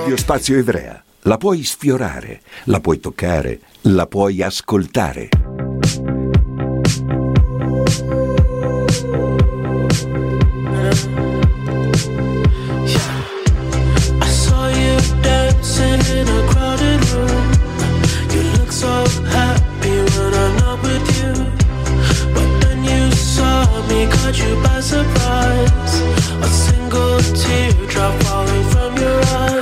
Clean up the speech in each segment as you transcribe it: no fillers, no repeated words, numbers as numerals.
Radio Spazio Ivrea. La puoi sfiorare, la puoi toccare, la puoi ascoltare. I saw you dancing in a crowded room. You look so happy when I'm not with you. But then you saw me, caught you by surprise. A single teardrop falling from your eye.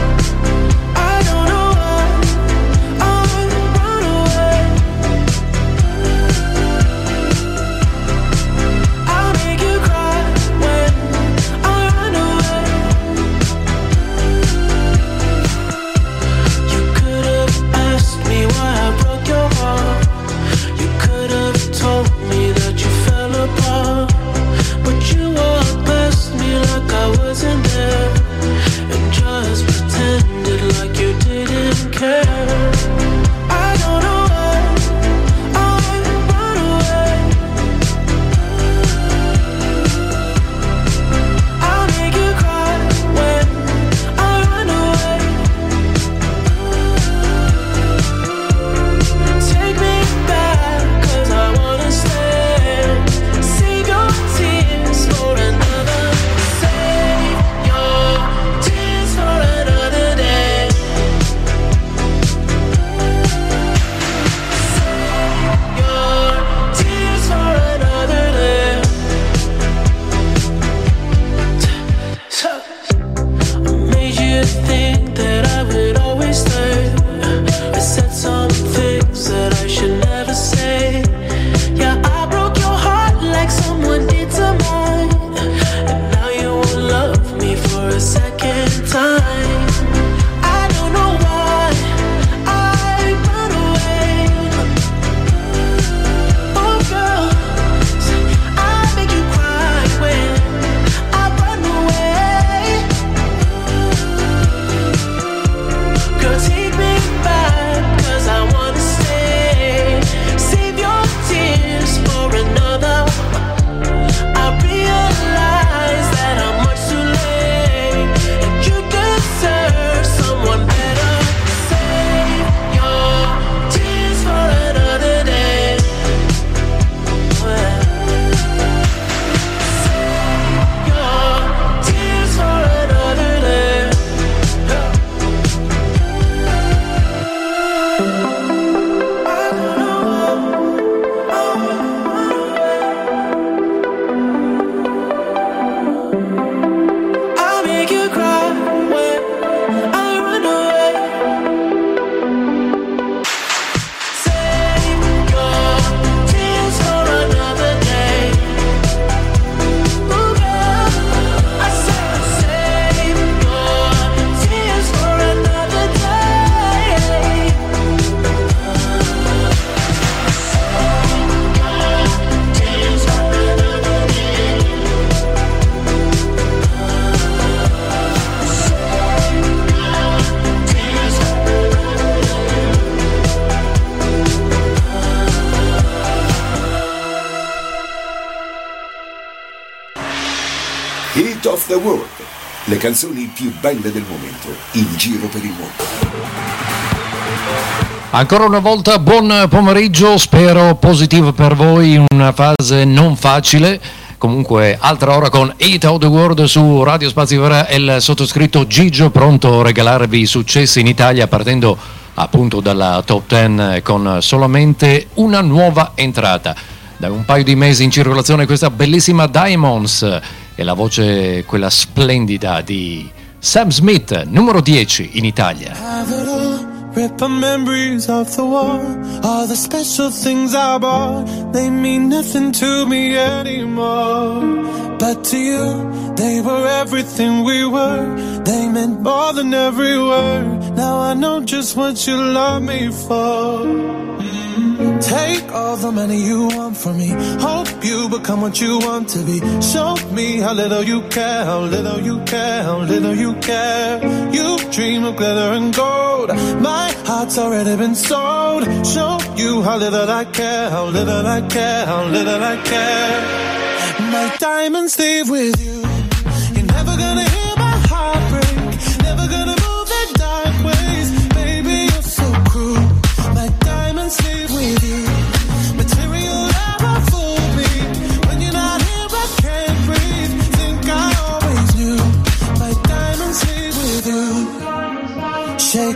Hit of the World, le canzoni più belle del momento, in giro per il mondo. Ancora una volta buon pomeriggio, spero positivo per voi in una fase non facile. Comunque altra ora con Hit of the World su Radio Spazio Ivrea e il sottoscritto Gigio, pronto a regalarvi successi in Italia partendo appunto dalla top 10 con solamente una nuova entrata. Da un paio di mesi in circolazione questa bellissima Diamonds e la voce quella splendida di Sam Smith, numero 10 in Italia. Rip the memories of the war, all the special things I bought, they mean nothing to me anymore. But to you, they were everything we were, they meant more than every word. Now I know just what you love me for. Take all the money you want from me, hope you become what you want to be. Show me how little you care, how little you care, how little you care. You dream of glitter and gold, my heart's already been sold. Show you how little I care, how little I care, how little I care. My diamonds leave with you. You're never gonna hear my heart break, never gonna move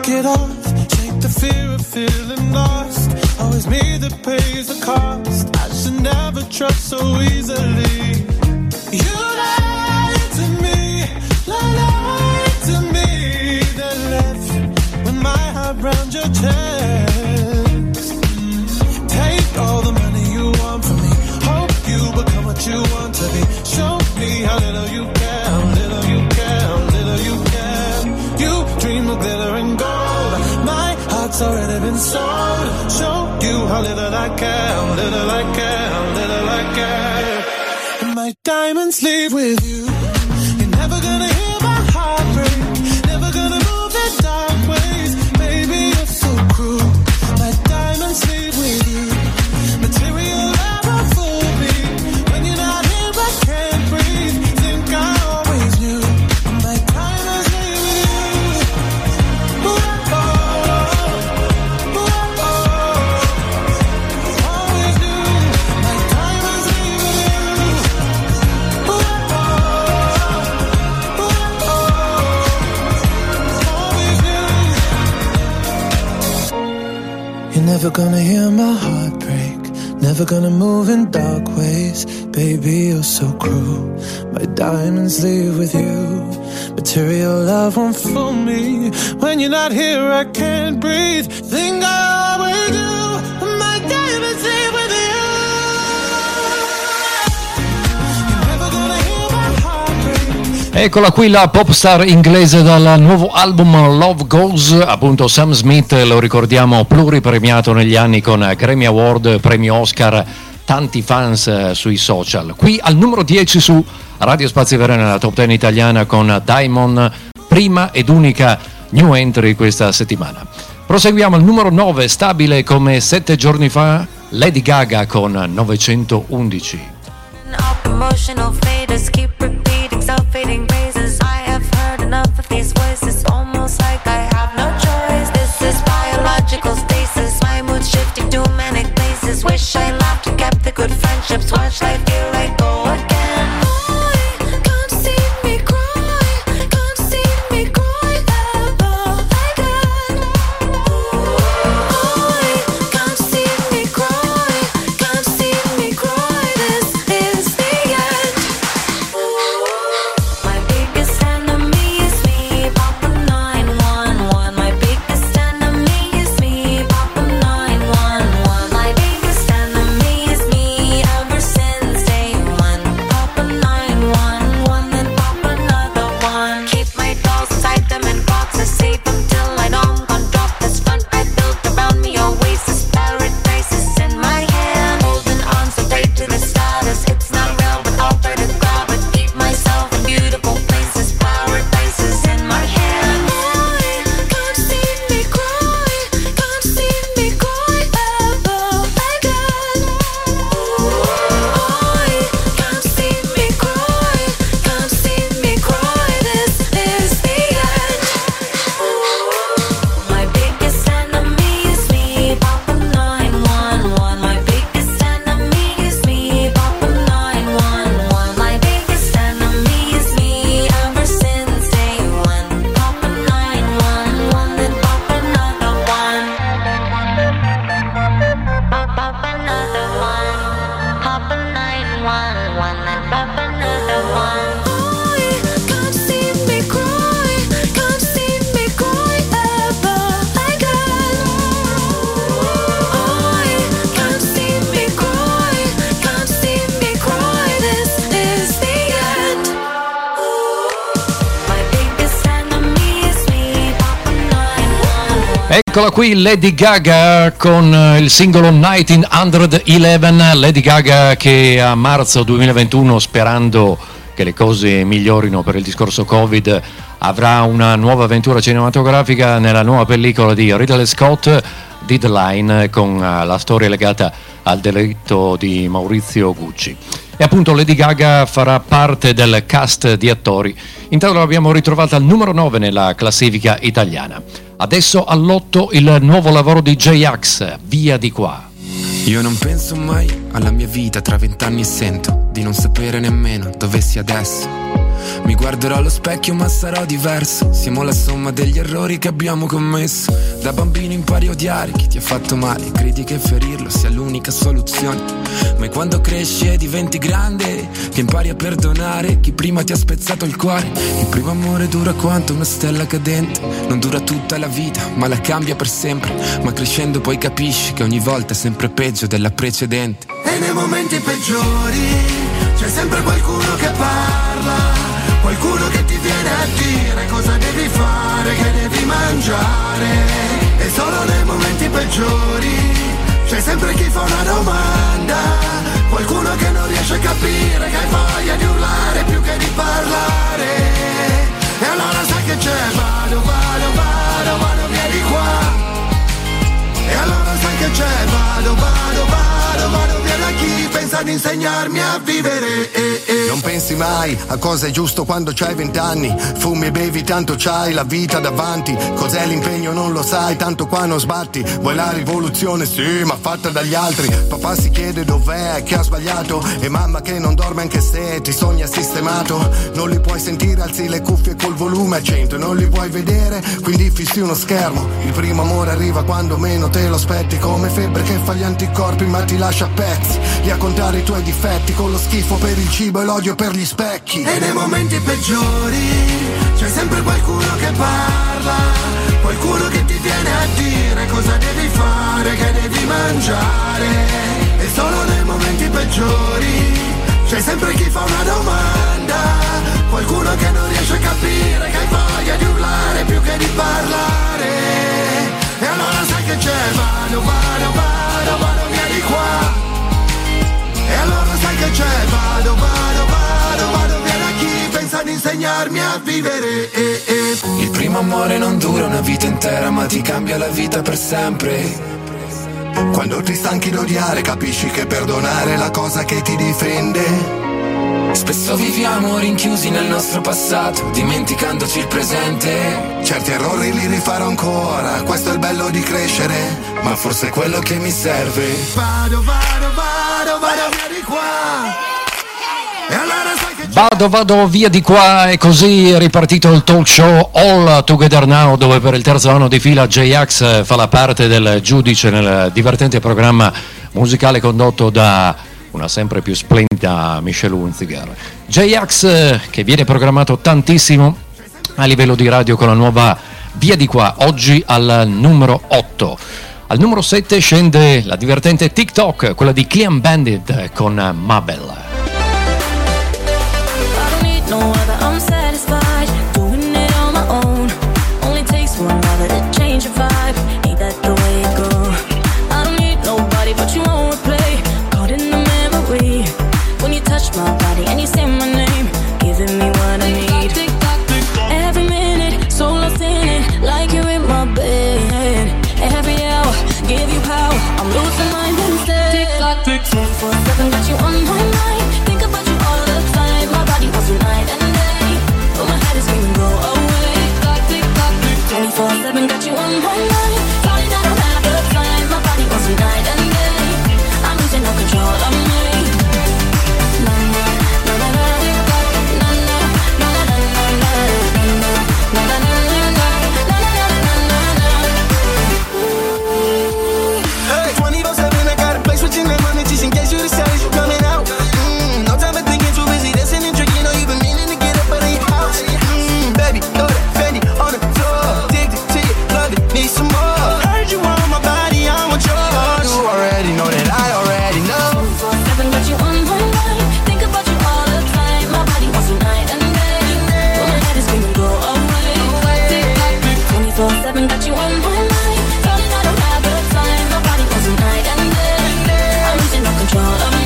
Shake it off, shake the fear of feeling lost. Always me that pays the cost. I should never trust so easily. You lied to me, lied to me. Then left with my heart round your chest. Take all the money you want from me. Hope you become what you want to be. Show me how little you care, how little you care, how little you care. You dream of glitter and gold. My heart's already been sold. Show you how little I care, how little I care, how little I care. And my diamonds leave with you. You're never gonna hear my heart break. Never gonna move the dark ways. Baby, you're so cruel. My diamonds leave with you. Material never fool me. When you're not here, I can't breathe. Think I always knew. My diamonds leave with you. Ooh, oh, ooh, oh. Always knew. My diamonds leave with you. Ooh, oh, ooh, oh. Always knew. You're never gonna hear my heart break. Never gonna move in dark ways. Baby, you're so cruel. My diamonds leave with you. Material love won't fool me. When you're not here, I can't breathe. Think I always do. My diamonds leave with you. You're never gonna hear my heart break. Eccola qui la pop star inglese dal nuovo album Love Goes, appunto Sam Smith, lo ricordiamo pluripremiato negli anni con Grammy Award, premi Oscar, tanti fans sui social. Qui al numero 10 su Radio Spazi Vera nella top 10 italiana con Diamond, prima ed unica new entry questa settimana. Proseguiamo al numero 9, stabile come 7 giorni fa, Lady Gaga con 911. Emotional faders keep repeating self-fading phrases. I have heard enough of these voices, almost like I have no choice. This is biological stasis, my mood shifting to manic places. Wish I laughed and kept the good friendships. Watch life feel like go again. I can't see me cry, can't see me cry ever again. I can't see me cry, can't see me cry. This is the end. My biggest enemy is me, Papa 911. My biggest enemy is me, Papa 911. My biggest enemy is me ever since day one. Papa 911 and Papa another one. Keep my dolls inside them in boxes, save them till I know I'm gonna drop this front I built around me. Oasis, paradise is in my hand. Holding on so tight to the status. It's not real, but I'll try to grab it. Keep myself in beautiful places. Paradise is in my hand. I can't see me cry, can't see me cry ever again. I can't see me cry, can't see me cry. This is the end. My biggest enemy is me, Papa 911. My biggest enemy is me, Papa 911. My biggest enemy is me ever since day one. Papa 911 and Papa another one. Papa another one. Papa 911 and Papa another one. I can't see me cry, can't see me cry ever again. I can't see me cry, can't see me cry. This is the end. My biggest enemy is me, Papa 911. Eccola qui Lady Gaga con il singolo 1911. Lady Gaga che a marzo 2021, sperando che le cose migliorino per il discorso Covid, avrà una nuova avventura cinematografica nella nuova pellicola di Ridley Scott, Deadline, con la storia legata al delitto di Maurizio Gucci. E appunto Lady Gaga farà parte del cast di attori. Intanto l'abbiamo ritrovata al numero 9 nella classifica italiana. Adesso all'8 il nuovo lavoro di J-Ax, Via di qua. Io non penso mai alla mia vita tra 20 anni e sento di non sapere nemmeno dove sia adesso. Mi guarderò allo specchio ma sarò diverso. Siamo la somma degli errori che abbiamo commesso. Da bambino impari a odiare chi ti ha fatto male. Credi che ferirlo sia l'unica soluzione. Ma è quando cresci e diventi grande che impari a perdonare chi prima ti ha spezzato il cuore. Il primo amore dura quanto una stella cadente. Non dura tutta la vita ma la cambia per sempre. Ma crescendo poi capisci che ogni volta è sempre peggio della precedente. E nei momenti peggiori c'è sempre qualcuno che parla, qualcuno che ti viene a dire cosa devi fare, che devi mangiare. E solo nei momenti peggiori c'è sempre chi fa una domanda, qualcuno che non riesce a capire che hai voglia di urlare più che di parlare. E allora sai che c'è, vado via di qua. E allora sai che c'è, vado via da chi pensa di insegnarmi a vivere. Non pensi mai a cosa è giusto quando c'hai 20 anni. Fumi e bevi tanto c'hai la vita davanti. Cos'è l'impegno non lo sai, tanto qua non sbatti. Vuoi la rivoluzione? Sì, ma fatta dagli altri. Papà si chiede dov'è, che ha sbagliato. E mamma che non dorme anche se ti sogna sistemato. Non li puoi sentire, alzi le cuffie col volume a 100. Non li vuoi vedere, quindi fissi uno schermo. Il primo amore arriva quando meno te lo aspetti. Come febbre che fa gli anticorpi ma ti lascia a pezzi. Lì a contare i tuoi difetti con lo schifo per il cibo e l'odio per gli specchi. E nei momenti peggiori c'è sempre qualcuno che parla, qualcuno che ti viene a dire cosa devi fare, che devi mangiare. E solo nei momenti peggiori c'è sempre chi fa una domanda, qualcuno che non riesce a capire che hai voglia di urlare più che di parlare. E allora sai che c'è, vado via di qua. E allora sai che c'è, vado via da chi pensa di insegnarmi a vivere. Il primo amore non dura una vita intera ma ti cambia la vita per sempre. Quando ti stanchi d'odiare capisci che perdonare è la cosa che ti difende. Spesso viviamo rinchiusi nel nostro passato, dimenticandoci il presente. Certi errori li rifarò ancora, questo è il bello di crescere, ma forse è quello che mi serve. Vado via di qua. E allora sai che Vado via di qua, e così è ripartito il talk show All Together Now, dove per il terzo anno di fila J-Ax fa la parte del giudice nel divertente programma musicale condotto da una sempre più splendida Michelle Hunziker. J-Ax che viene programmato tantissimo a livello di radio con la nuova Via di qua, oggi al numero 8. Al numero 7 scende la divertente TikTok, quella di Clean Bandit con Mabel. My body and you say my name, giving me what I need. Every minute, so lost in it, like you're in my bed. Every hour, give you power, I'm losing my instead. Tick tock, 24/7, got you on my mind. Think about you all the time. My body wants you night and day, but my head is screaming go away. Tick tock, 24/7, got you on my mind. Sorry that I don't have the time. My body wants you night and day, I'm losing no control of me. In case you decide you coming out, no time for thinking, too busy dancing and drinking. Know you've been meaning to get up out of your house. Baby, throw that Fendi on the floor. Addicted to you, love it, need some more. Heard you want my body, I want yours. You already know that I already know. 24/7, got you on my mind. Think about you all the time. My body wants you night and day, but my head is screaming go away. 24/7, got you on my mind. Sorry I don't have the time. My body wants you night and day, I'm losing no control of me.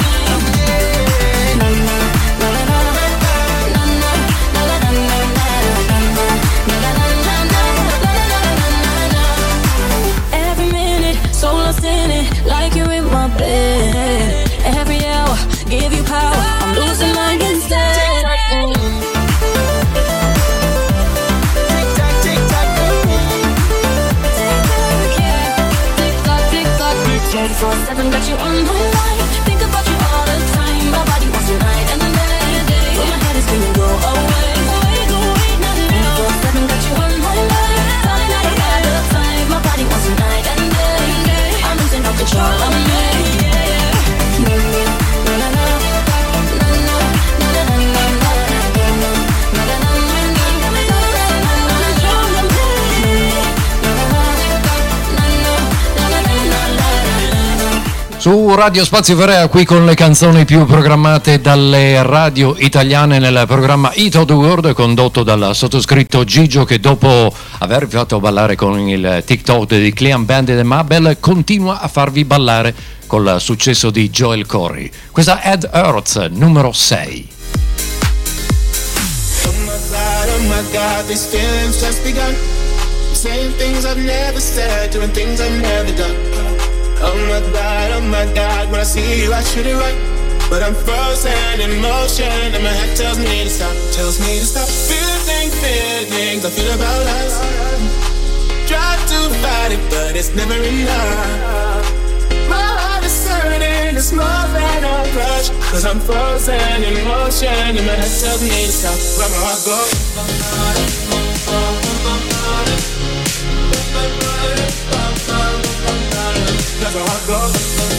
Every minute, so lost in it, like you're in my bed. Every hour, give you power, I'm losing mine instead. Su Radio Spazio Verea, qui con le canzoni più programmate dalle radio italiane nel programma Hit of the World, condotto dal sottoscritto Gigio, che dopo aver fatto ballare con il TikTok di Clean Bandit e Mabel continua a farvi ballare col successo di Joel Corry. Questa Ed Earth, numero 6. Oh my God, these feelings just begun. Saying things I've never said, doing things I've never done. Oh my God, when I see you I should it right, but I'm frozen in motion and my head tells me to stop, feeling things I feel about us. Try to fight it, but it's never enough. My heart is hurting, it's more than a rush, cause I'm frozen in motion and my head tells me to stop. Where my heart goes. That's how I go.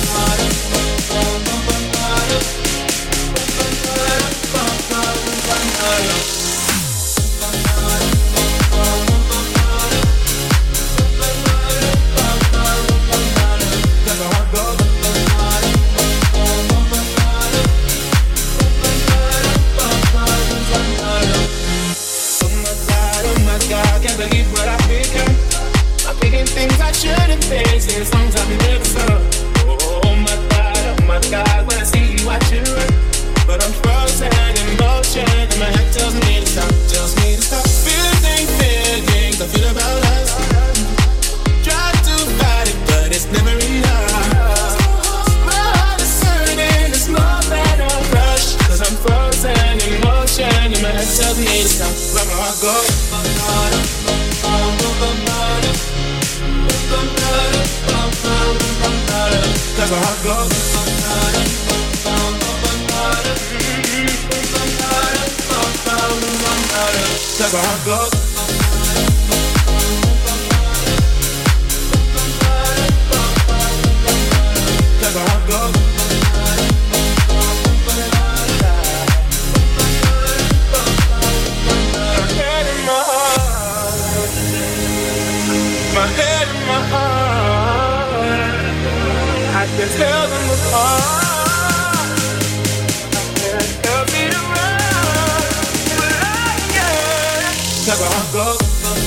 Oh my God, can't believe what I've become. I'm thinking things I shouldn't think, singing songs I've never sung. Oh my God, when I see you I should run, but I'm frozen in motion and my head tells me to stop, feeling things I feel about us. Try to fight it, but it's never enough. My heart is hurting, it's more than a rush, cause I'm frozen in motion and my head tells me to stop. Where my heart goes. That's how it goes. That's how it goes. That's how it goes. My head and my heart, I can tell them apart. I can't help me to run, but I can't. That's how it goes.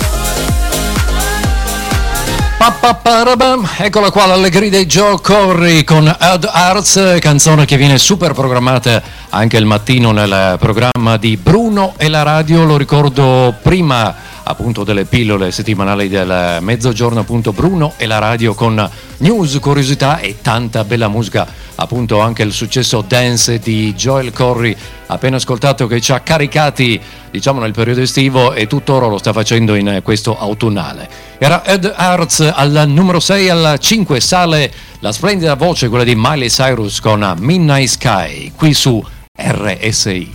Eccola qua l'allegria di Joel Corry con Ed Hearts, canzone che viene super programmata anche il mattino nel programma di Bruno e la radio. Lo ricordo, prima appunto delle pillole settimanali del mezzogiorno, appunto Bruno e la radio con news, curiosità e tanta bella musica, appunto anche il successo dance di Joel Corry appena ascoltato, che ci ha caricati diciamo nel periodo estivo e tuttora lo sta facendo in questo autunnale. Era Ed Hearts al numero 6. Al 5 sale la splendida voce, quella di Miley Cyrus con Midnight Sky, qui su RSI.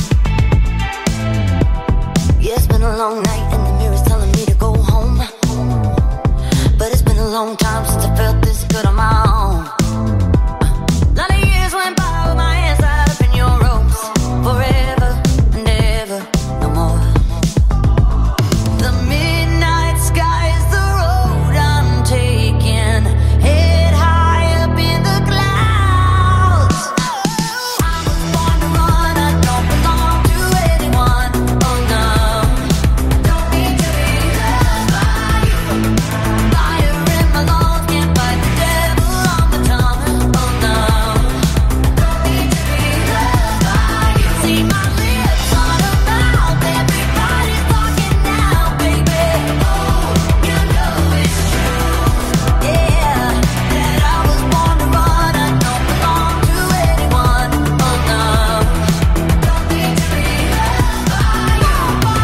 Yeah, it's been a long night and the mirror's telling me to go home. But it's been a long time since I felt this good on my own. Lot of years went by with my hands tied up in your ropes. Forever and ever, no more. The midnight sky is the road I'm taking. Head high up in the clouds. I was born to run, I don't belong to anyone. Oh no. Don't need to be loved by you. Fire in my lungs, can't fight the devil on my tongue. Oh no. Don't need to be loved by you. See my lips on a mouth, everybody's talking now, baby. Oh, you know it's true. Yeah, that I was born to run, I don't belong to anyone. Oh no. Don't need to be loved by you.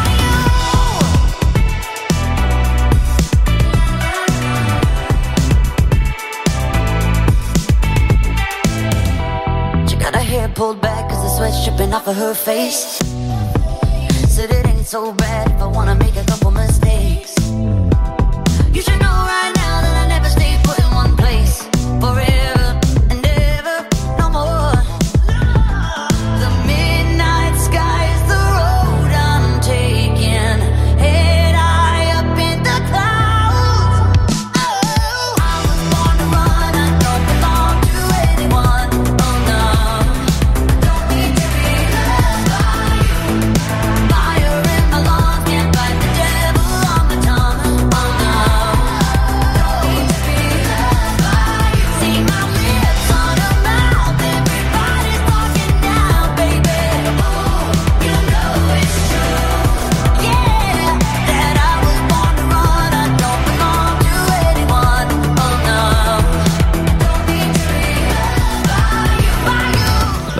She got her hair pulled back cause the sweat's dripping off of her face. Said it ain't so bad if I wanna make a couple mistakes. You should know right now that I never stay put in one place. Forever and ever, no more. The midnight sky is the road I'm taking. Head high up in the clouds. Oh, I was born to run, I don't belong to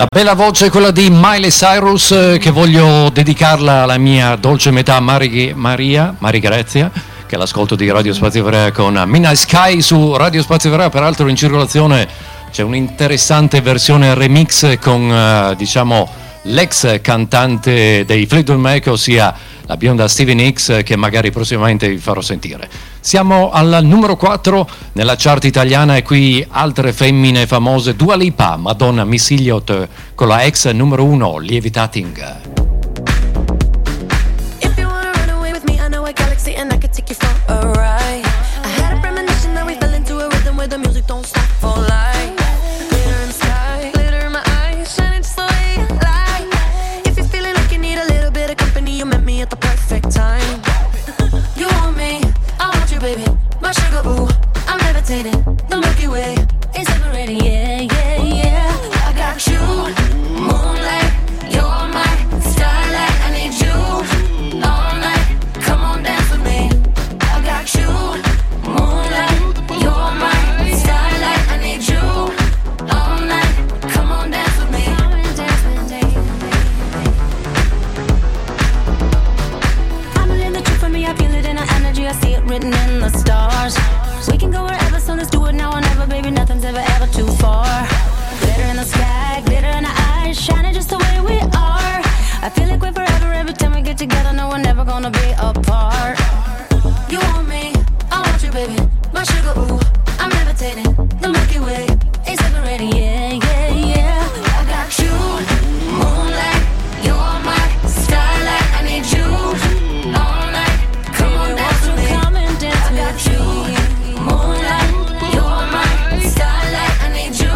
La bella voce è quella di Miley Cyrus, che voglio dedicarla alla mia dolce metà Maria Grazia, che è l'ascolto di Radio Spazio Ivrea con Midnight Sky su Radio Spazio Ivrea. Peraltro in circolazione c'è un'interessante versione remix con diciamo l'ex cantante dei Fleetwood Mac, ossia la bionda Stevie Nicks, che magari prossimamente vi farò sentire. Siamo al numero 4 nella chart italiana e qui altre femmine famose: Dua Lipa, Madonna, Missy Elliott con la ex numero 1 Levitating. If you wanna run away with me, I know a galaxy and I could take you for a ride. I had a premonition that we fell into a rhythm where the music don't stop for life. Glitter in the sky, glitter in my eyes, shining just the way you like. If you're feeling like you need a little bit of company, you met me at the perfect time. You want me, I want you, baby, my sugar, ooh, I'm levitating. The Milky Way is separating, yeah, yeah, yeah. I got you, moonlight, you're my starlight. I need you all night. Come on, dance with me. I got you, moonlight, you're my starlight. I need you all night. Come on, dance with me. I'm in the truth for me. I feel it in our energy. I see it written in the stars. We can go wherever, so let's do it now or never, baby. Nothing's ever too far. Glitter in the sky, glitter in our eyes, shining just the way we are. I feel like we're forever every time we get together. No, we're never gonna be apart. You want me, I want you, baby, my sugar, ooh, I'm levitating. The Milky Way is separating, yeah, yeah, yeah. I got you, moonlight, you're my starlight. I need you all night. Come on, dance with me. Come and dance with me. I got you, moonlight, you're my starlight. I need you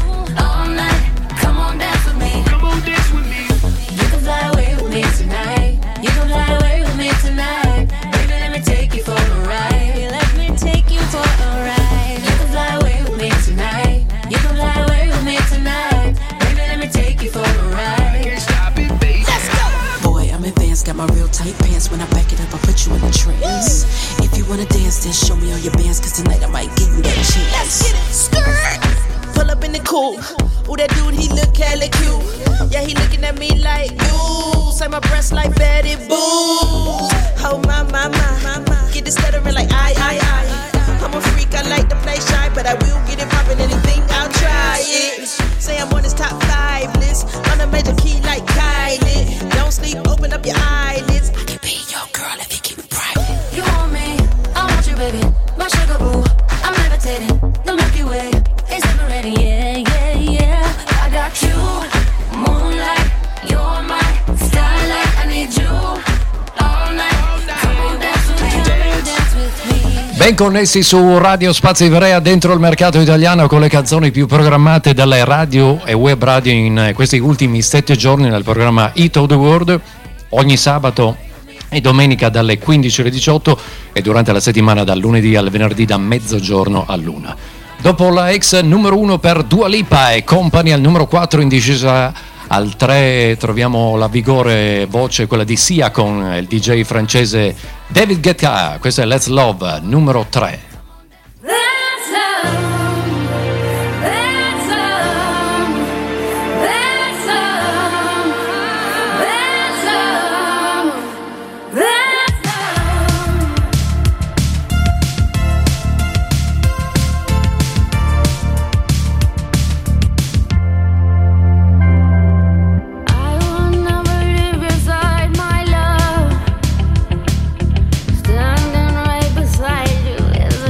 all night. Come on, dance with me. Come on, dance with me. You can fly away with me tonight. You can fly away with me tonight. Baby, let me take you for a ride. Let me take you for a ride. You can fly away with me tonight. You can fly away with me tonight. Baby, let me take you for a ride. Can't stop it, baby. Let's go. Boy, I'm advanced, got my real tight pants. When I back it up, I put you in a trance. If you wanna dance, then show me all your bands, cause tonight I might give you that chance. Let's get it. Skirt. Pull up in the coupe. Ooh, that dude, he look hella cute. Yeah, he looking at me like you. Say my breasts like Betty Boo. Oh, my. Get it stuttering like I. I'm a freak, I like to play shy, but I will get it poppin', anything, I'll try it. Say I'm on his top 5 list, on a major key like Kylie. Don't sleep, open up your eyelids. I can be your girl if you keep it private. You want me, I want you, baby, my sugar, ooh, I'm levitating. The Milky Way is separating, yeah, yeah, yeah. I got you, moonlight, you're my starlight. I need you all night. Come on, dance with me. Dance with me. Ben connessi su Radio Spazio Ivrea, dentro il mercato italiano, con le canzoni più programmate dalle radio e web radio in questi ultimi 7 giorni nel programma Hit of the World, ogni sabato e domenica dalle 15 alle 18 e durante la settimana dal lunedì al venerdì da mezzogiorno all'1. Dopo la ex numero 1 per Dua Lipa e Company, al numero 4 in discesa al 3 troviamo la vigore voce, quella di Sia, con il DJ francese David Guetta. Questo è Let's Love, numero 3. Standing right beside you is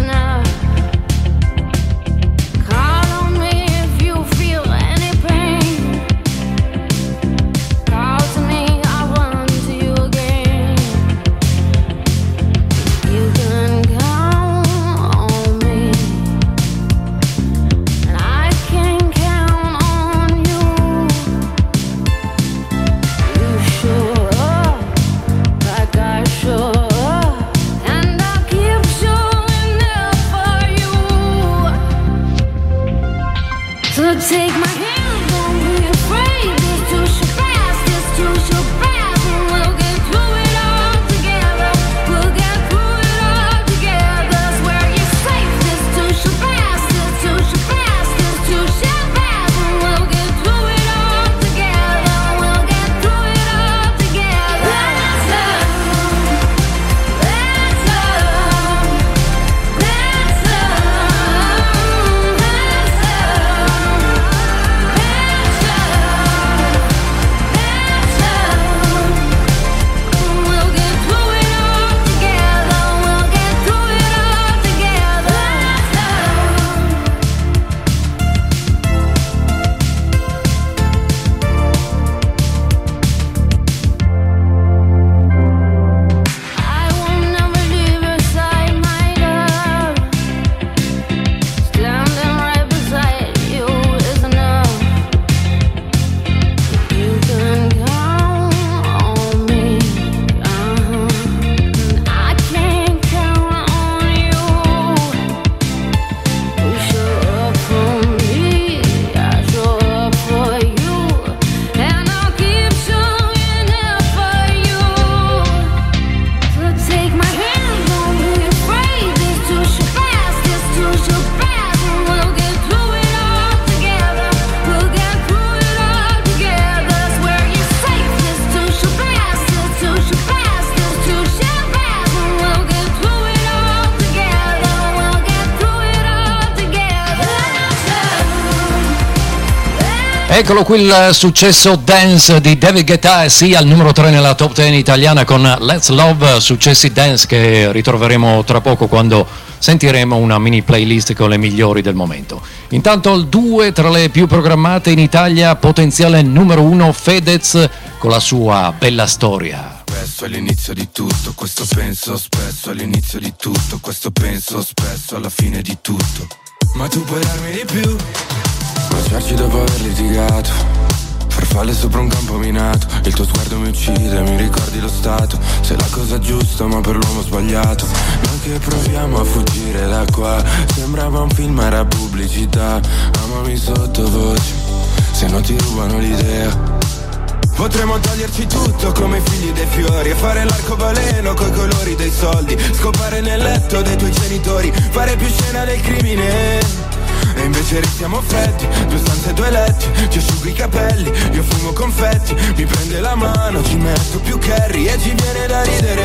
Eccolo qui il successo dance di David Guetta, sia al numero 3 nella top 10 italiana con Let's Love, successi dance che ritroveremo tra poco quando sentiremo una mini playlist con le migliori del momento. Intanto il 2 tra le più programmate in Italia, potenziale numero 1 Fedez con la sua Bella Storia. Spesso all'inizio di tutto, questo penso spesso all'inizio di tutto, questo penso spesso alla fine di tutto. Ma tu puoi darmi di più, baciarci dopo aver litigato, farfalle sopra un campo minato, il tuo sguardo mi uccide, mi ricordi lo stato, sei la cosa giusta ma per l'uomo sbagliato. Noi che proviamo a fuggire da qua, sembrava un film, era pubblicità. Amami sottovoce, se no ti rubano l'idea. Potremmo toglierci tutto come figli dei fiori e fare l'arcobaleno coi colori dei soldi, scopare nel letto dei tuoi genitori, fare più scena del crimine. E invece restiamo freddi, 2 stanze e 2 letti, ti asciugo i capelli, io fumo confetti, mi prende la mano, ci metto più curry e ci viene da ridere.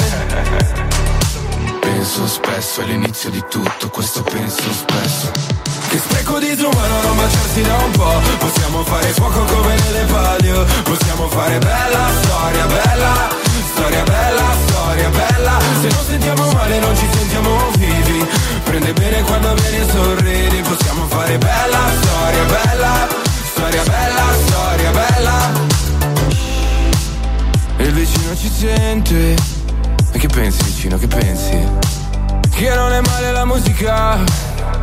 Penso spesso all'inizio di tutto, questo penso spesso. Che spreco disumano non baciarsi da un po', possiamo fare fuoco come nelle palio, possiamo fare bella storia, bella storia, bella storia, bella. Se non sentiamo male non ci sentiamo vivi, prende bene quando vieni e sorridi, possiamo fare bella storia, bella storia, bella storia, bella. E il vicino ci sente, e che pensi vicino, che pensi? Che non è male la musica.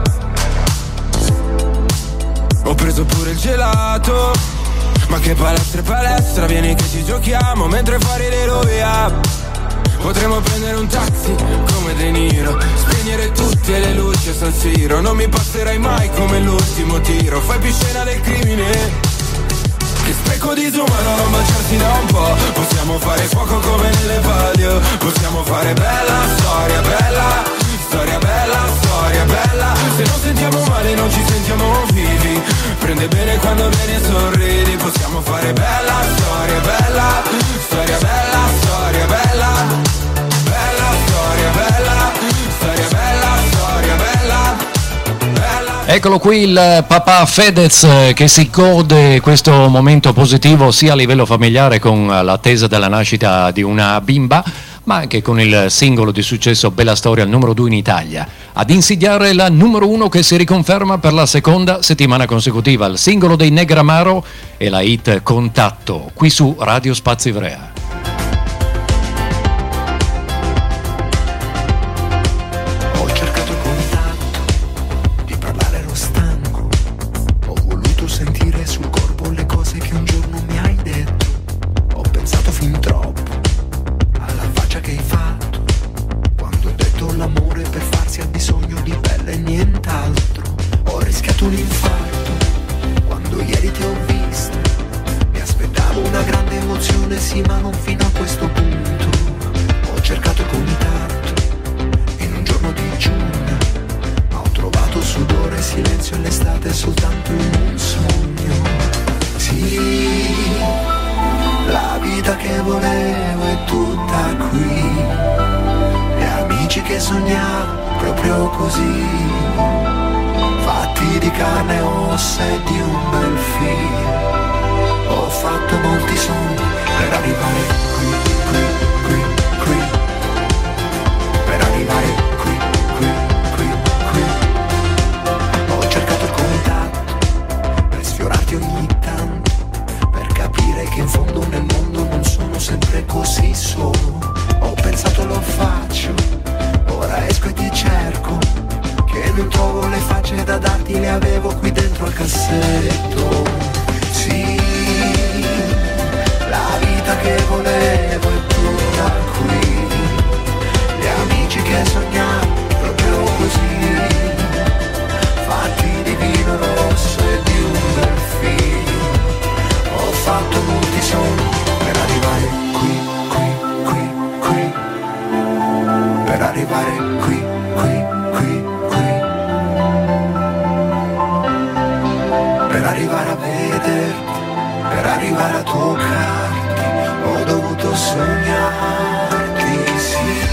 Ho preso pure il gelato, ma che palestra e palestra, vieni che ci giochiamo mentre fuori le rovia. Potremmo prendere un taxi come De Niro, spegnere tutte le luci a San Siro, non mi passerai mai come l'ultimo tiro, fai più scena del crimine. Che spreco disumano non baciarsi da un po', possiamo fare fuoco come nelle palio, possiamo fare bella storia, bella storia, bella storia, bella. Se non sentiamo male non ci sentiamo vivi, prende bene quando vieni e sorridi, possiamo fare bella storia, bella storia, bella storia, bella bella storia, bella storia, bella storia, bella bella. Eccolo qui il papà Fedez che si gode questo momento positivo sia a livello familiare con l'attesa della nascita di una bimba, ma anche con il singolo di successo Bella Storia, al numero 2 in Italia. Ad insidiare la numero 1 che si riconferma per la seconda settimana consecutiva, il singolo dei Negramaro e la hit Contatto, qui su Radio Spazi Ivrea. Ho cercato contatto, di parlare ero stanco, ho voluto sentire sul corpo le cose che un giorno mi hai detto, ho pensato fin troppo che hai fatto quando ho detto l'amore per farsi ha bisogno di pelle e nient'altro. Ho rischiato un infarto quando ieri ti ho visto, mi aspettavo una grande emozione, sì, ma non fino a questo punto. Ho cercato contatto in un giorno di giugno, ma ho trovato sudore, silenzio e l'estate soltanto in un sogno. Sì, la vita che volevo è tutta qui, gli amici che sognavo proprio così, fatti di carne e ossa e di un bel filo. Ho fatto molti sogni per arrivare qui, qui, qui, qui, per arrivare qui, qui, qui, qui. Ho cercato il contatto per sfiorarti ogni tanto, per capire che in fondo nel mondo non sono sempre così solo. Ho pensato lo faccio, ora esco e ti cerco, che non trovo le facce da darti, le avevo qui dentro al cassetto. Sì, la vita che volevo è tutta qui, gli amici che sognavo proprio così, fatti di vino rosso e di un bel filo. Ho fatto molti sogni per arrivare qui, qui, qui, qui, per arrivare qui, qui, qui, qui, per arrivare a vederti, per arrivare a toccarti, ho dovuto sognarti, sì.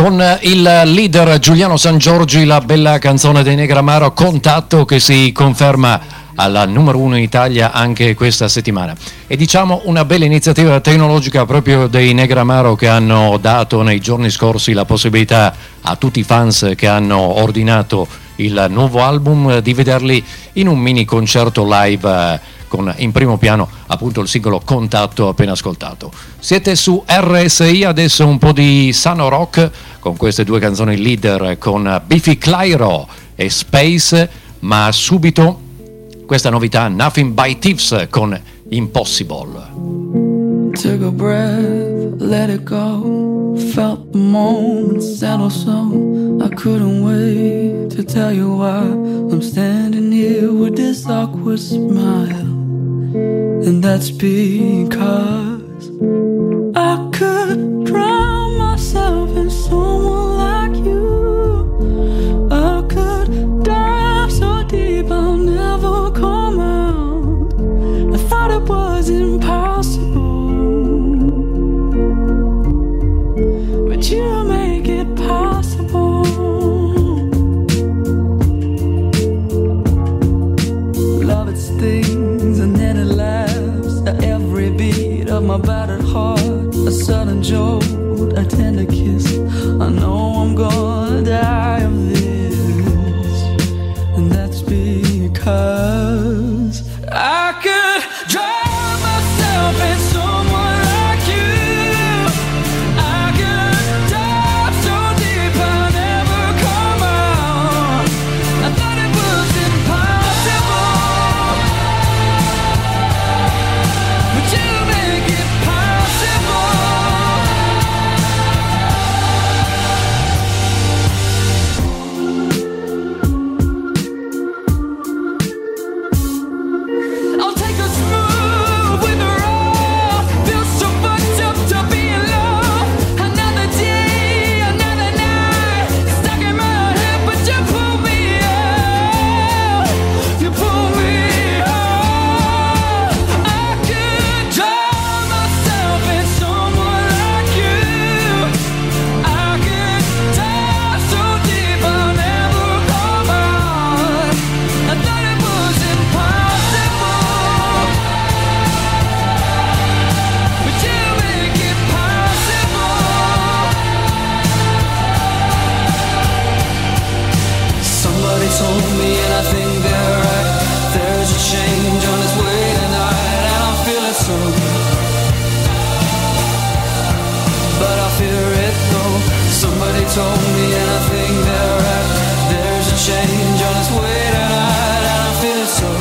Con il leader Giuliano Sangiorgi, la bella canzone dei Negramaro, Contatto, che si conferma alla numero 1 in Italia anche questa settimana. E diciamo una bella iniziativa tecnologica proprio dei Negramaro, che hanno dato nei giorni scorsi la possibilità a tutti i fans che hanno ordinato il nuovo album di vederli in un mini concerto live con in primo piano appunto il singolo Contatto appena ascoltato. Siete su RSI, adesso un po' di sano rock con queste due canzoni leader con Biffy Clyro e Space, ma subito questa novità Nothing by Thieves con Impossible. Took a breath, let it go. Felt the moment settle so I couldn't wait to tell you why I'm standing here with this awkward smile. And that's because I could drown myself in someone like you. I could dive so deep I'll never come out. I thought it was impossible, but you make it possible. Love it stings and then it laughs at every beat of my battered heart. A sudden jolt, a tender kiss. I know I'm gonna die of this, and that's because I could drown myself in someone like you. I could dive so deep I'll never come out. I thought it was impossible, but you make it possible. I'll take a smooth with a roll. Feel so fucked up to be in love. Another day, another night. Stuck in my head, but you pull me out. You pull me out. I could drown myself in someone like you. I could dive so deep I'll never come out. I thought it was impossible, but you make it possible. Somebody told me, and I think they're right. There's a change on its way tonight, and I feel it so. But I fear it though. Somebody told me, and I think they're right. There's a change on its way tonight, and I feel it so.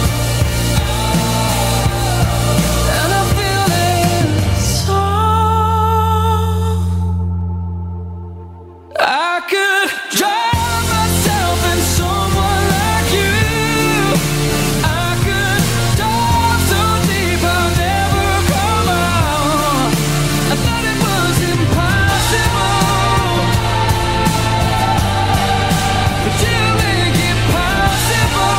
And I feel it so. I could drown myself in someone like you. I could dive so deep I'll never come out. I thought it was impossible, but you make it possible.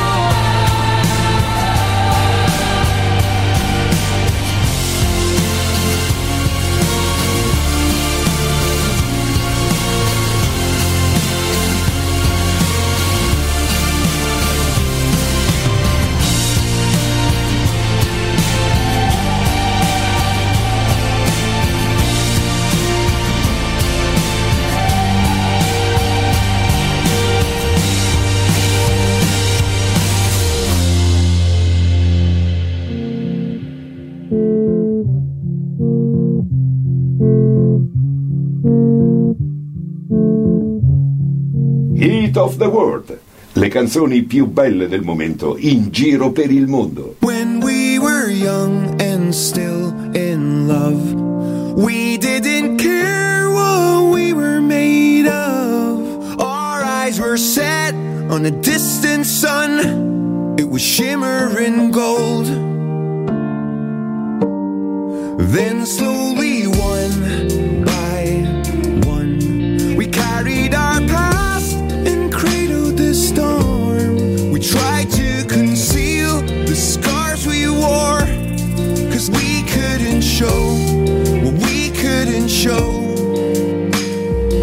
Hit of the World, le canzoni più belle del momento in giro per il mondo. When we were young and still in love, we didn't care what we were made of. Our eyes were set on a distant sun, it was shimmering gold. Then slowly one by one, we carried our past and cradled the storm. We tried to conceal the scars we wore, 'cause we couldn't show what we couldn't show.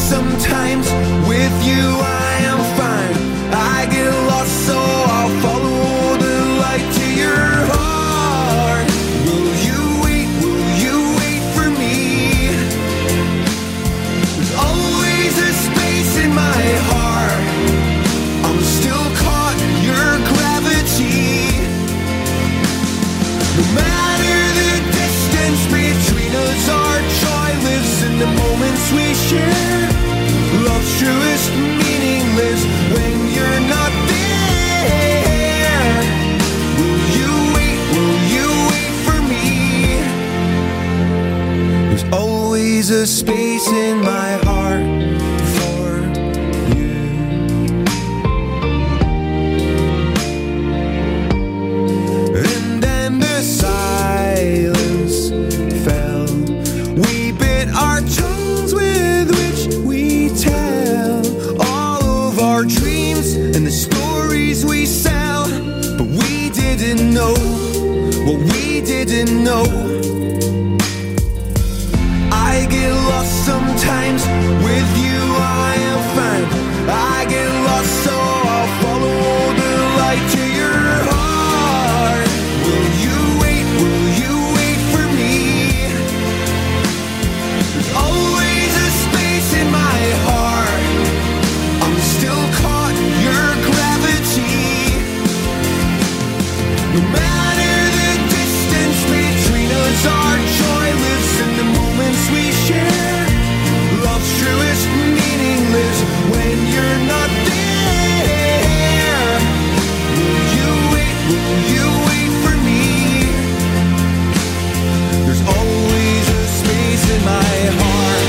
sometimes. With you I am fine. I get lost, so I'll follow the light to your heart. Will you wait for me? There's always a space in my heart. I'm still caught in your gravity. No matter the distance between us, our joy lives in the moments we share. Love's truest meaningless when you're not there. Will you wait for me? There's always a space in my heart for you. And then the silence fell. We bit our tongues with which we tell all of our dreams and the stories we sell. But we didn't know what we didn't know. I get lost sometimes. With you I am fine. I get lost, so I'll follow the light to your heart. Will you wait for me? There's always a space in my heart. I'm still caught in your gravity. No matter the distance between us, our joy lives in the moments we share. Love's truest meaningless when you're not there. Will you wait for me? There's always a space in my heart.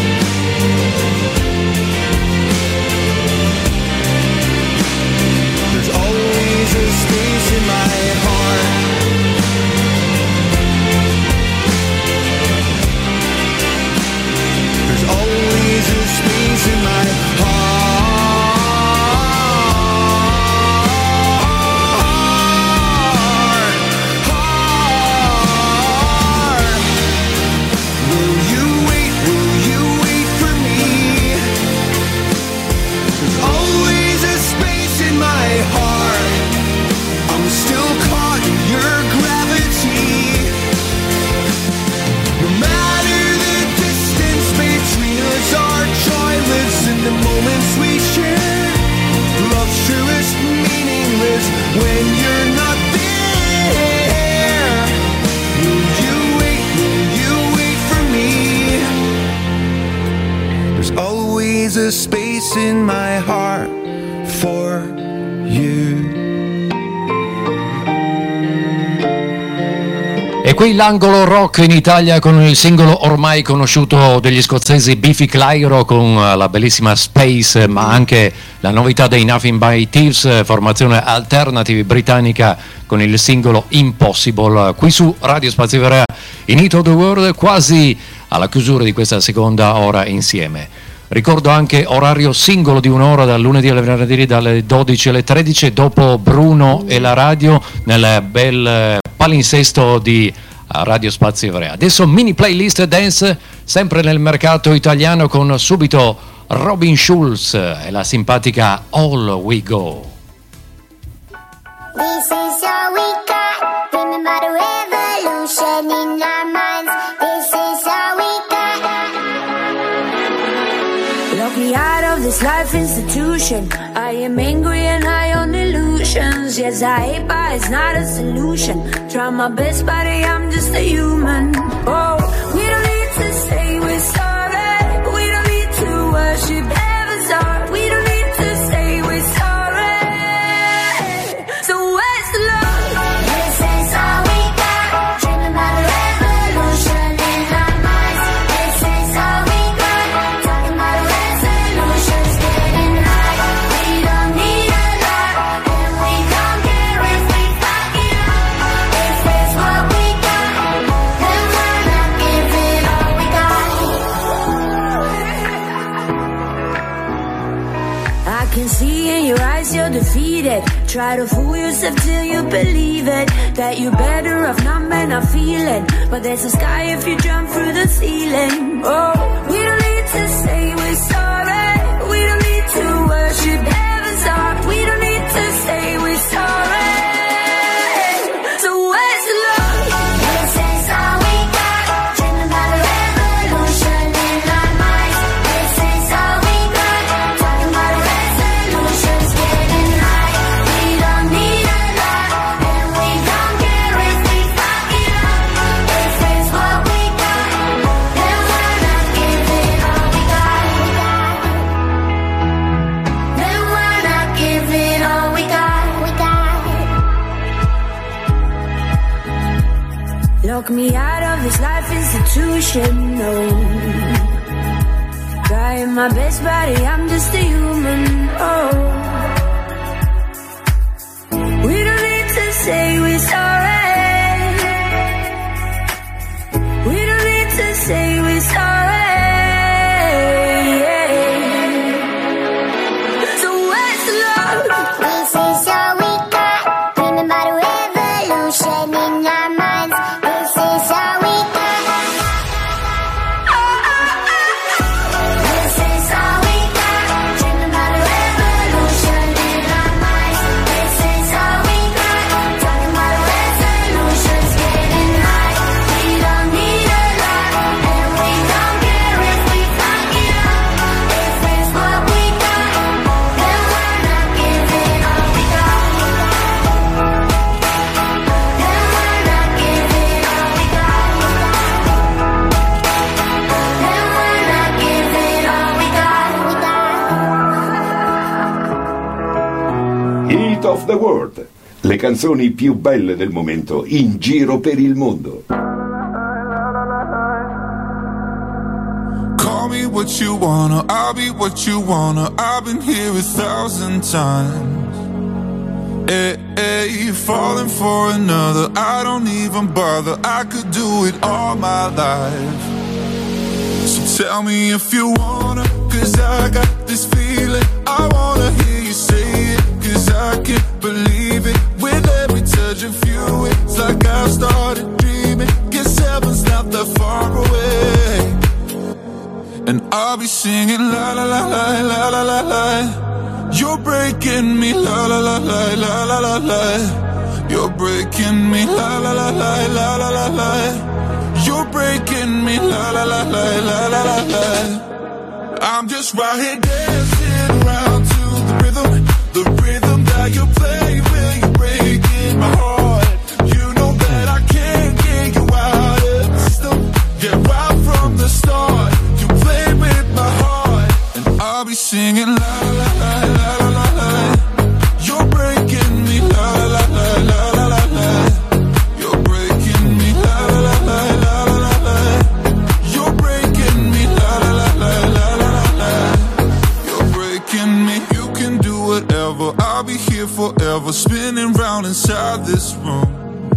There's always a space in my heart. There's always a space in my heart. Will you wait for me? There's always a space in my heart. I'm still caught in your gravity. No matter the distance between us, our joy lives in the moments we share. Love's truest meaningless when you're not there. Will you wait for me? There's always a space in my heart for you. E qui l'angolo rock in Italia con il singolo ormai conosciuto degli scozzesi Biffy Clyro con la bellissima Space, ma anche la novità dei Nothing by Thieves, formazione alternative britannica, con il singolo Impossible, qui su Radio Spazio Ivrea in Hit of the World, quasi alla chiusura di questa seconda ora insieme. Ricordo anche orario singolo di un'ora dal lunedì al venerdì dalle 12 alle 13 dopo Bruno e la radio nel bel palinsesto di Radio Spazio Ivrea. Adesso mini playlist dance sempre nel mercato italiano con subito Robin Schulz e la simpatica All We Go. This is all we got. Remember the revolution in our minds. This is all we got. Lock me out of this life institution. I am angry and high on illusions. Yes, I hate, but it's not a solution. Try my best, but I'm just a human. Oh, we don't need to say we're sorry. We don't need to worship heaven's heart. We don't need to say we're sorry. So where's the love? This is all we got. Dreaming about a revolution in our minds. This is all we got. Talking about resolutions, getting high. We don't need a lot, and we don't care if we fuck it up. If it's what we got, then why not give it all we got? I can see in your eyes you're defeated. Try to fool yourself till you believe it. That you're better off not men are feeling. But there's a sky if you jump through the ceiling. Oh, we don't need to say we're sorry. Lock me out of this life institution, no. Trying my best, buddy, I'm just a human, oh. We don't need to say we're sorry. We don't need to say we're sorry. So what's love? This is all we got. Dreaming about a revolution in our minds. This is all we got. This is all we got. Dreaming about a revolution in our minds. This is all we got. Talking about a resolution's getting high. We don't need a lot, and we don't care if we fuck it up. If it's what we got, then we're not giving all we got. Then we're not giving all we got. Then we're not giving all we got. Hit of the World, le canzoni più belle del momento in giro per il mondo. Call me what you wanna, I'll be what you wanna. I've been here 1,000 times. Hey, falling for another, I don't even bother. I could do it all my life. So tell me if you wanna, 'cause I got this feeling. I wanna hear you say it, 'cause I can't believe it. With every touch of you, it's like I've started dreaming. Guess heaven's not that far away. And I'll be singing la la la la la la la la. You're breaking me la la la la la la la la. You're breaking me la la la la la la la la. You're breaking me la la la la la la la la. I'm just right here dancing around to the rhythm that you play when you're breaking my heart. You know that I can't get you out of the system. Yeah, right from the start, you play with my heart, and I'll be singing la la la la la la la. You're breaking me la la la la la la la. You're breaking me la la la la la la la la. You're breaking me la la la la la la la la. You're breaking me. You can do whatever. I'll be here forever, spinning round inside this room.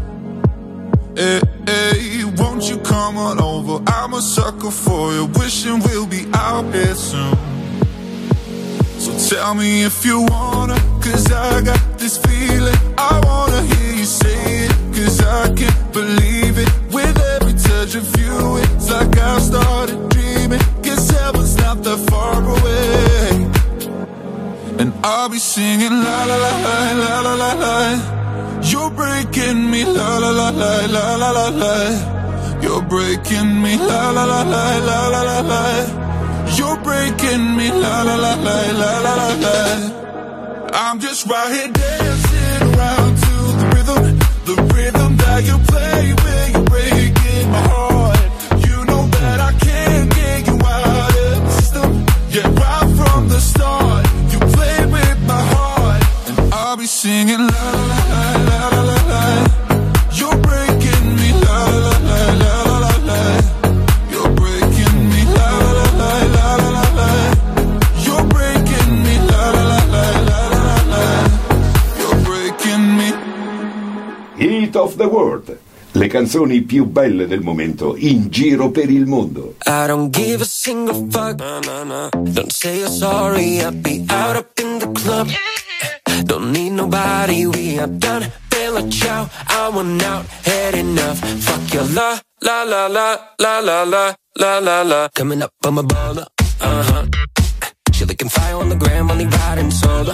Hey, won't you come on over? I'm a sucker for you, wishing we'll be out here soon. So tell me if you wanna, 'cause I got this feeling. I wanna hear you say it, 'cause I can't believe it. With every touch of you, it's like I've started dreaming. Guess heaven's not that far away. And I'll be singing la la la la la la la la. You're breaking me la la la la la la la la. You're breaking me la la la la la la la la. You're breaking me la la la la la la la la. I'm just right here dancing around to the rhythm that you play when you're breaking my heart. You know that I can't get you out of the system. Yeah, right from the start, you play with my heart, and I'll be singing la la la la la la la. You're breaking me la la la la la la la. You're breaking me la la la la la la la la. You're breaking me la la la la la la la la. You're breaking me. Hit of the World, le canzoni più belle del momento in giro per il mondo. I don't give a single fuck. Don't say you're sorry. I'll be out up in the club. Don't need nobody. We are done. Bella ciao. I want out. Had enough. Fuck your la la la la la la la la la la. Coming up on my baller. She looking fire on the gram. Only riding solo.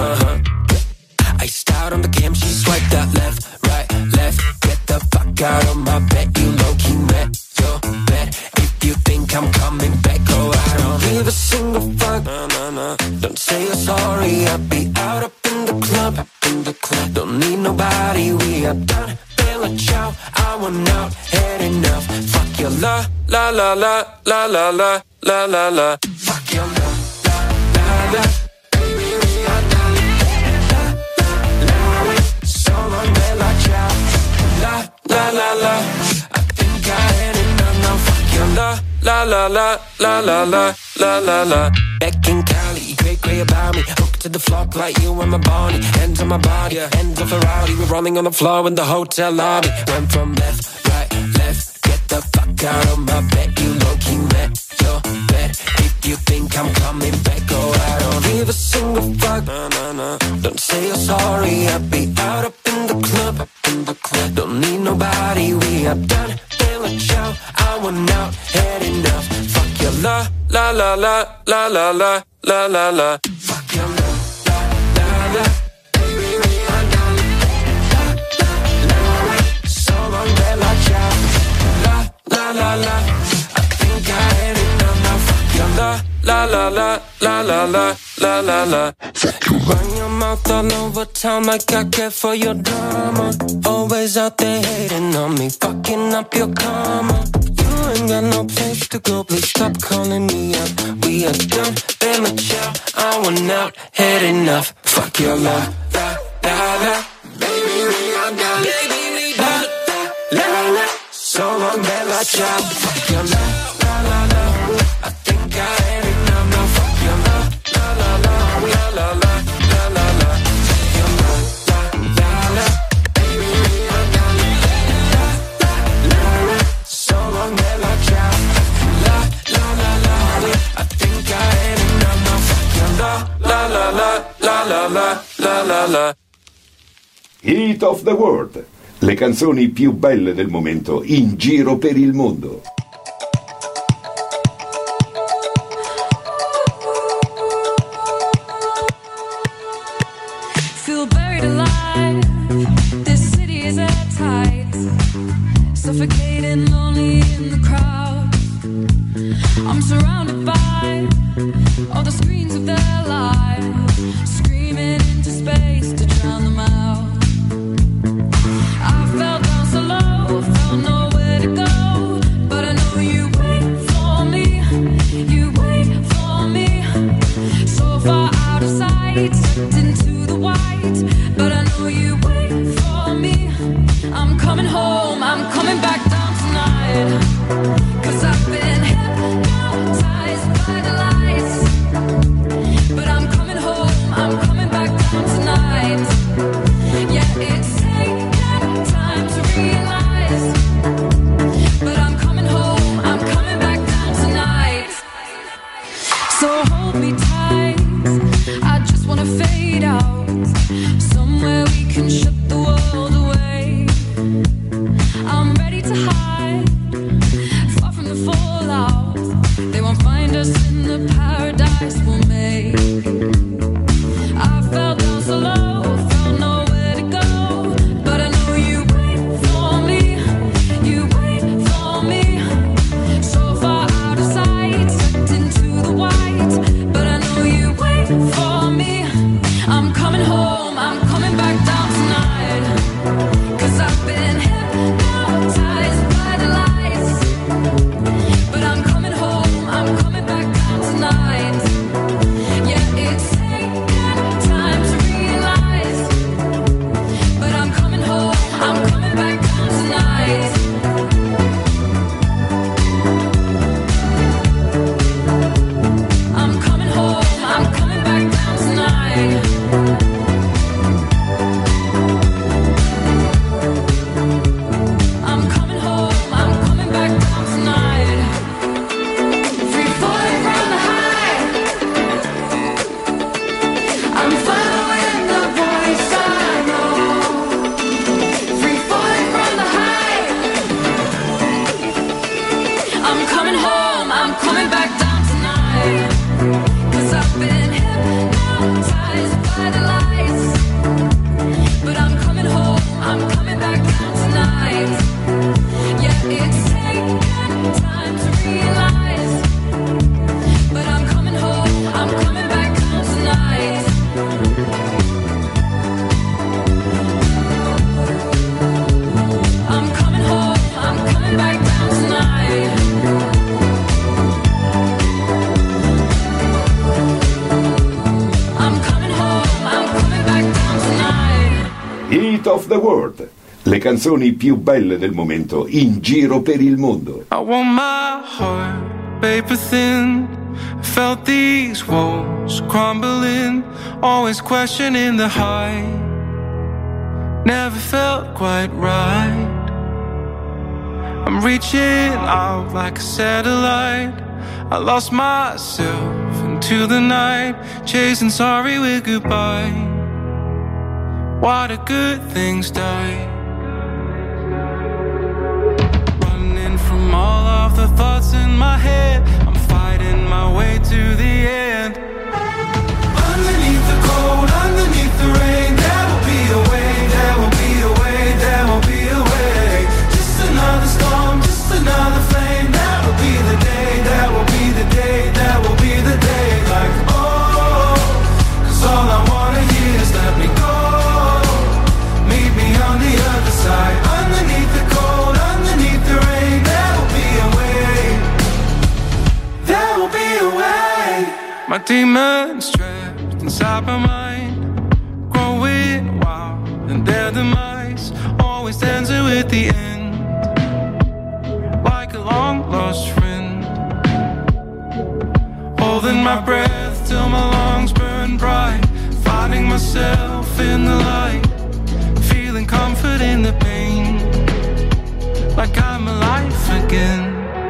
Iced out on the cam. She swiped that left, right, left. Get the fuck out of my bed. You low-key met your bed. If you think I'm coming back, oh, I don't give a single fuck. Don't say you're sorry. I'll be out up in the club. Don't need nobody. We are done. Bella ciao. I want out. Had enough. Fuck your la la la la la la la la la la. Fuck your la la la la. Baby, we are done. La la la. So long, Bella ciao. La la la la. I la la la la la la la la la. Back in Cali, cray about me. Hooked to the floor like you and my body. Hands on my body, hands off a rowdy. We're rolling on the floor in the hotel lobby. Went from left, right, left. Get the fuck out of my bed. You low-key met your bed. If you think I'm coming back, oh, I don't give a single fuck. No. Don't say you're sorry. I'll be out up in the club, Don't need nobody. We are done. Feeling show. I want out, had enough. Fuck your la la la la la la la la la la. Fuck your la la la la. Baby, we are done. La la la la. So long, bella ciao. La la la. I think I had enough now. Fuck your la la la la la la la la la la. Run your mouth all over town like I care for your drama. Always out there hating on me, fucking up your karma. You ain't got no place to go, please stop calling me up. We are done, been a chill, I want out, had enough. Fuck your la la la la. Baby, we are done. Baby, we done. La la la. So long, bella ciao. Fuck your la la la la. I think I had enough now. Fuck your la la la la la la la. Hit of the World, le canzoni più belle del momento in giro per il mondo. Feel buried alive. This city is at tight. Suffocating, lonely in the crowd. I'm surrounded by all the screens of their lives, screaming into space to drown them out. I fell down so low, felt nowhere to go, but I know you wait for me, you wait for me. So far out of sight, sucked into the white, but I know you wait for me. I'm coming home, I'm coming back down tonight, 'cause I've been hypnotized by the lights. But I'm coming home, I'm coming back down tonight. Yeah, it's taken time to realize, but I'm coming home, I'm coming back down tonight. So hold me tight, I just wanna fade out, somewhere we can shut the world away. I'm ready to hide, far from the fallout. They won't find us in the paradise we'll make. I fell down so low, felt nowhere to go, but I know you wait for me, you wait for me. So far out of sight, sucked into the white, but I know you wait for me. I'm coming home, I'm coming back down tonight, 'cause I've been hypnotized by the lights. But I'm coming home, I'm coming back down tonight. Yeah, it's taken time to realize, but I'm coming home, I'm coming back down tonight. I'm coming home, I'm coming back down tonight. I'm coming home, I'm coming back down tonight. Free falling from the high, I'm following the voice I know. Free falling from the high, I'm coming home, I'm coming back down tonight. 'Cause I've been hypnotized by the lights, but I'm coming home, I'm coming back down tonight. Yeah, it's taken time to realize, but I'm coming home, I'm coming back down tonight. I'm coming home, I'm coming back down tonight. I'm coming home, I'm coming back down tonight. Hit of the World, le canzoni più belle del momento in giro per il mondo. I want my heart paper thin. I felt these walls crumbling, always questioning the height. Never felt quite right. I'm reaching out like a satellite. I lost myself into the night, chasing sorry with goodbye. Why do good things die? Running from all of the thoughts in my head, I'm fighting my way to the end. Underneath the cold, underneath the rain, there will be a way, there will be a way, there will be a way. Just another storm, just another flame. That will be the day, that will be the day, that will be the day. Like, oh, 'cause all I wanna hear is let me go. Meet me on the other side. Underneath the cold, underneath the rain, there will be a way. There will be a way. My demons trapped inside my mind, growing wild and their demise always dancing with the end, like a long lost friend. Holding my breath till my lungs burn bright, finding myself in the light, feeling comfort in the pain, like I'm alive again.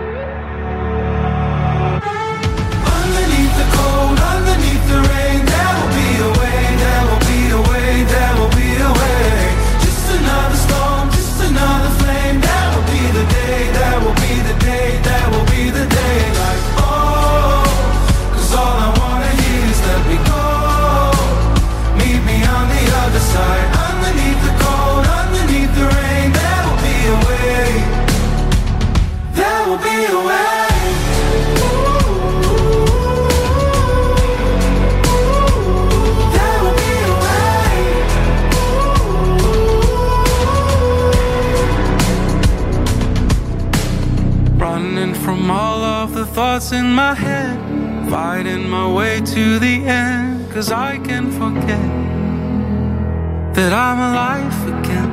Underneath the cold, underneath the rain, there will be a way, there will be a way, there will be a way. Just another storm, just another flame. That will be the day, that will be the day, that will be the day. Like, oh, 'cause all I wanna hear is let me go. Meet me on the other side. Underneath the cold, underneath the rain, there will be a way. There will be a way. Running from all of the thoughts in my head, fighting my way to the end, 'cause I can forget that I'm alive again.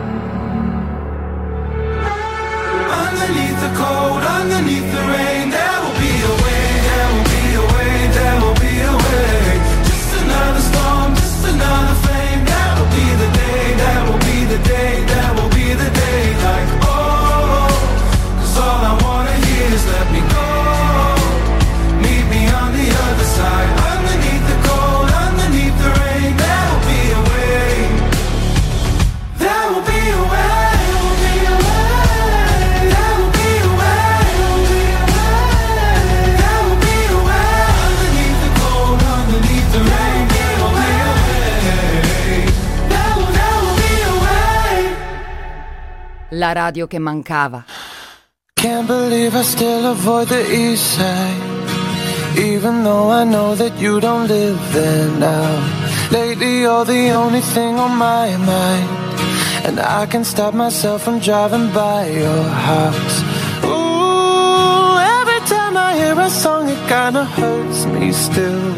Underneath the cold, underneath the rain, there will be a way, there will be a way, there will be a way. Just another storm, just another flame. That will be the day, that will be the day, that will be the day. Like, oh, 'cause all I wanna hear is let me go. Meet me on the other side. Underneath the cold, underneath the rain, there will be a way. There will be a way. There will be a way. There will be a way. Underneath the cold, underneath the rain, there will be a way. There will be a way. La radio che mancava. Can't believe I still avoid the east side, even though I know that you don't live there now. Lately you're the only thing on my mind, and I can't stop myself from driving by your house. Ooh, every time I hear a song it kinda hurts me still.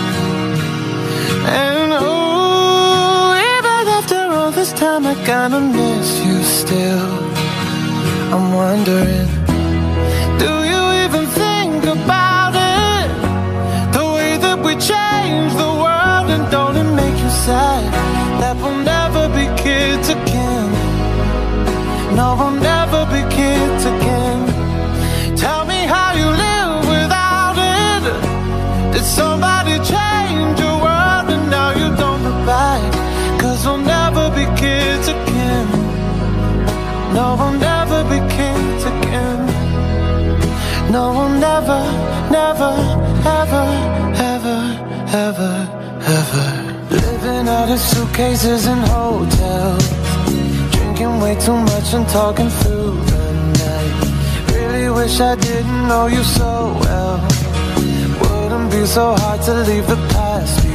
And ooh, even after all this time I kinda miss you still. I'm wondering, do you even think about it? The way that we change the world, and don't it make you sad that we'll never be kids again? No, we'll never be kids again. Tell me how you live without it. Did somebody change your world and now you don't look back? 'Cause we'll never be kids again. No, we'll never be kids again. No, we'll never, never, ever, ever, ever, ever. Living out of suitcases in hotels, drinking way too much and talking through the night. Really wish I didn't know you so well. Wouldn't be so hard to leave the past behind.